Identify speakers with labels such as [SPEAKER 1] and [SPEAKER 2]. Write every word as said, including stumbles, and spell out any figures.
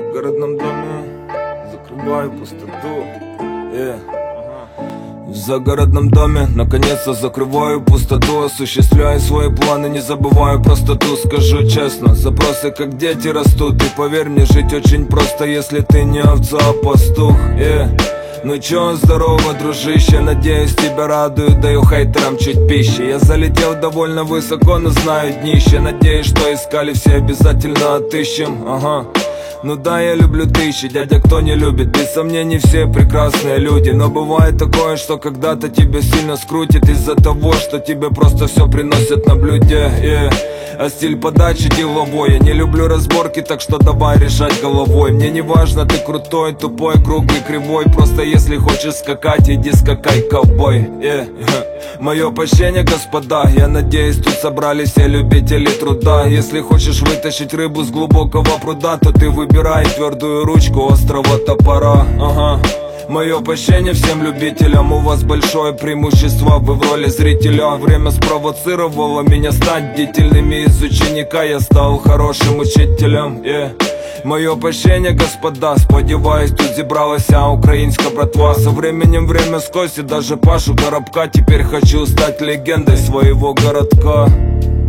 [SPEAKER 1] В городном доме закрываю пустоту. yeah. В загородном доме наконец-то закрываю пустоту. Осуществляю свои планы, не забываю простоту. Скажу честно, запросы как дети растут. И поверь мне, жить очень просто, если ты не овца, а пастух. yeah. Ну чё, здорово, дружище, надеюсь, тебя радует, даю хейтерам чуть пищи. Я залетел довольно высоко, но знаю днище. Надеюсь, что искали все, обязательно отыщем. Ага. Ну да, я люблю тысячи, дядя, кто не любит? Без сомнений все прекрасные люди. Но бывает такое, что когда-то тебя сильно скрутит из-за того, что тебе просто все приносят на блюде. yeah. А стиль подачи деловой. Я не люблю разборки, так что давай решать головой. Мне не важно, ты крутой, тупой, круглый, кривой. Просто если хочешь скакать, иди скакай, ковбой. yeah. Мое прощение, господа, я надеюсь, тут собрались все любители труда. Если хочешь вытащить рыбу с глубокого пруда, то ты выбирай твердую ручку острого топора. Ага. Мое прощение всем любителям, у вас большое преимущество, вы в роли зрителя. Время спровоцировало меня стать бдительными из ученика, я стал хорошим учителем. yeah. Мое прощение, господа, сподіваюсь, тут зібралася українська братва. Со временем время скосит даже Пашу Коробка. Теперь хочу стать легендой своего городка.